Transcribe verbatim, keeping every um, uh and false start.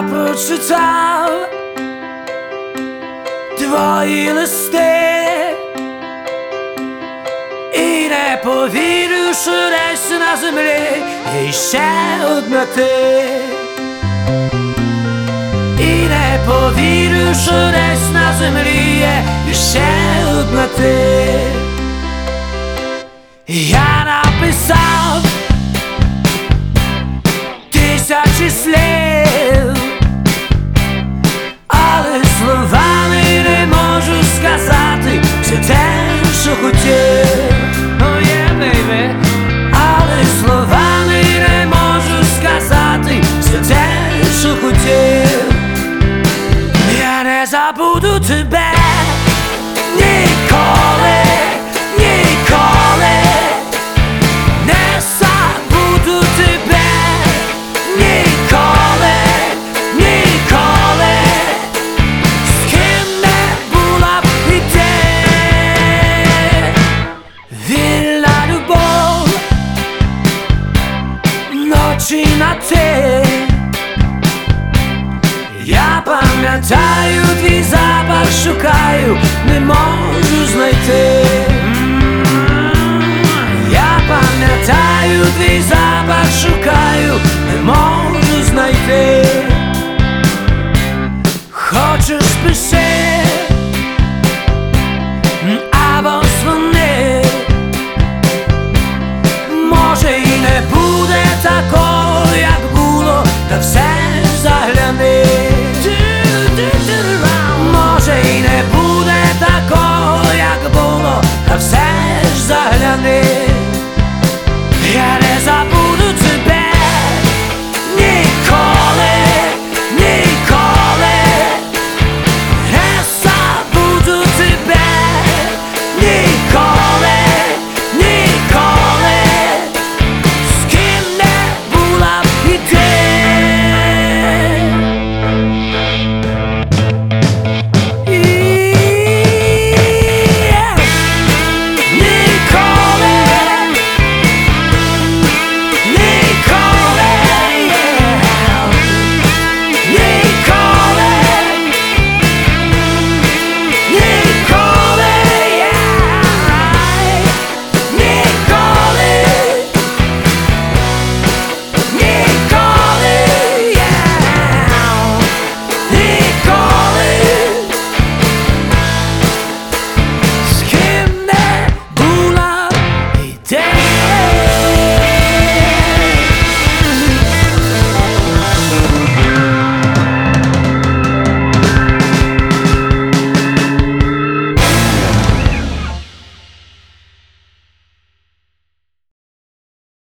Я прочитав твої листи і не повірю, що десь на землі є ще одна ти. І не повірю, що десь на землі є ще одна ти. Я написав тисячі слів, але словами не можу сказати все те, що хотів. Oh yeah, baby. Але словами не можу сказати все те, що хотів. Я не забуду тебе ніколи, ніколи. Не забуду тебе ніколи, ніколи. З ким не була б і ти. Вільна любов, ночі на ти. Я пам'ятаю твій запах, шукаю, не можу знайти. Я пам'ятаю твій запах, шукаю, не можу знайти. Хочеш пиши або дзвони. Може і не буде такого, як було, та все ж загляни. Може і не буде такого, як було, та все ж загляни.